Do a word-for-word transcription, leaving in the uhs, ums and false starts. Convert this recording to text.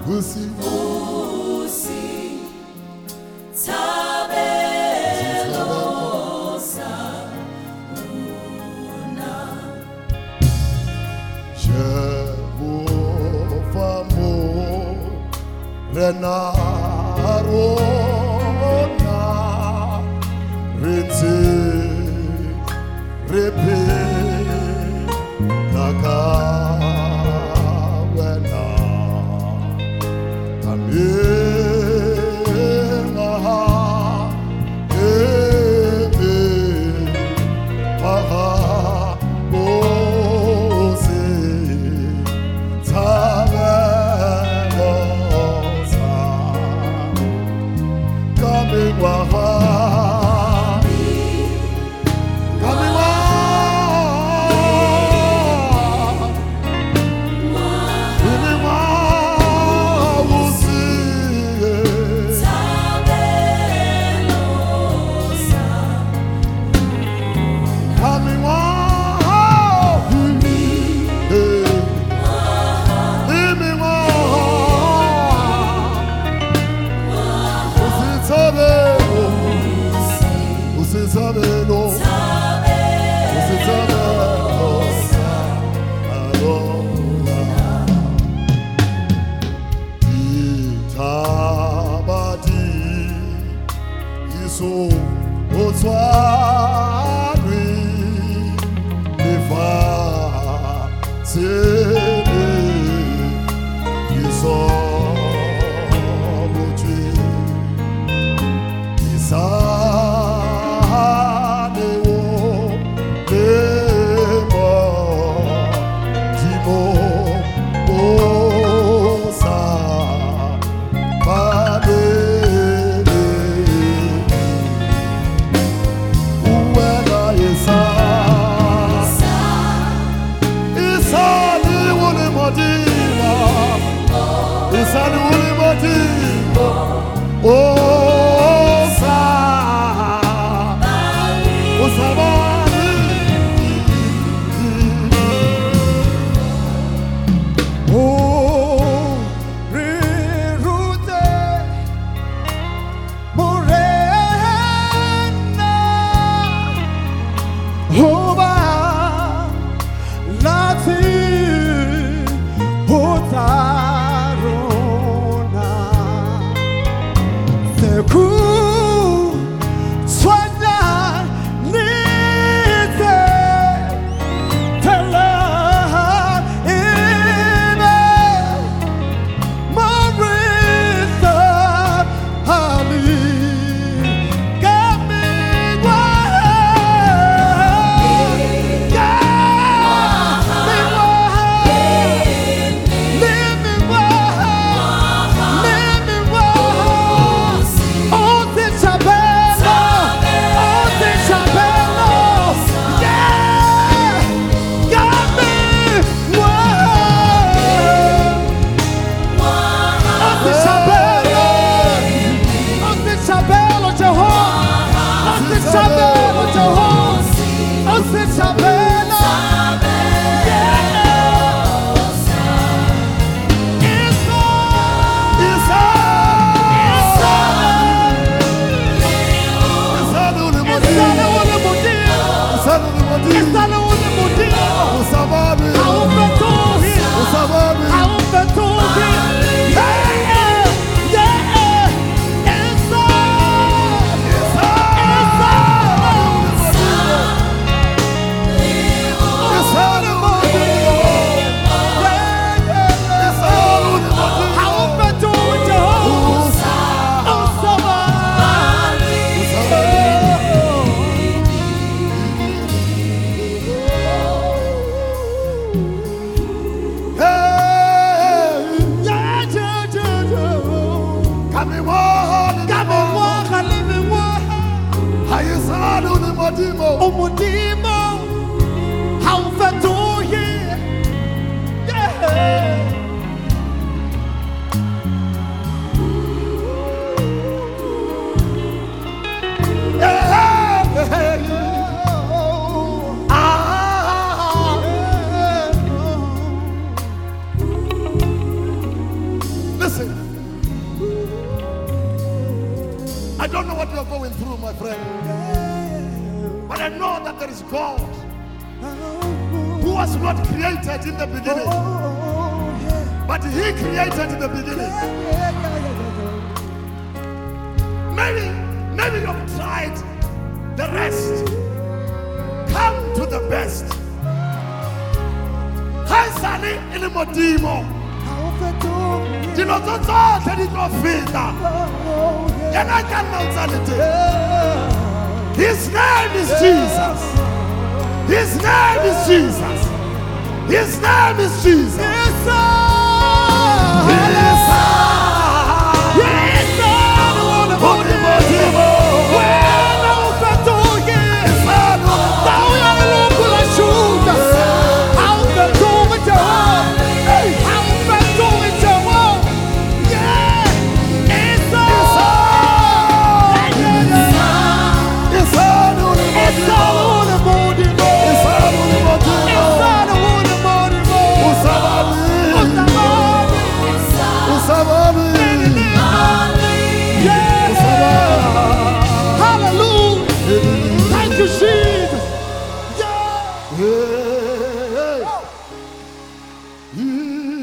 Usi, Usi, tabelosa, una. Jehovah mo renarona rete repe nakawena tamena ebe aha ose tabelosa coming waha coming waha coming waha we'll see Tabelosa, coming waha hey coming waha usitsabelo usitsabelo usitsabelo alona itabadi iso otswari ifa tsebe iso buti isane wo demo dimo osa padele uwena isa isani wole modima isani wole modima osa osabani oh rirute morena oba lati otarona seku swada nite tela ime marisa ali coming Umudimo, how fatu ye, yeah. Listen. going through, my friend. But I know that there is God who was not created in the beginning, but He created in the beginning. Maybe, maybe you've tried the rest. Come to the best. Haisani ili modimo. Dilo zozote litofika. Yana kanausalite. His name is Jesus. His name is Jesus. His name is Jesus. Yes, sir. Yes, sir. Yes, sir. Modimo. Yeah.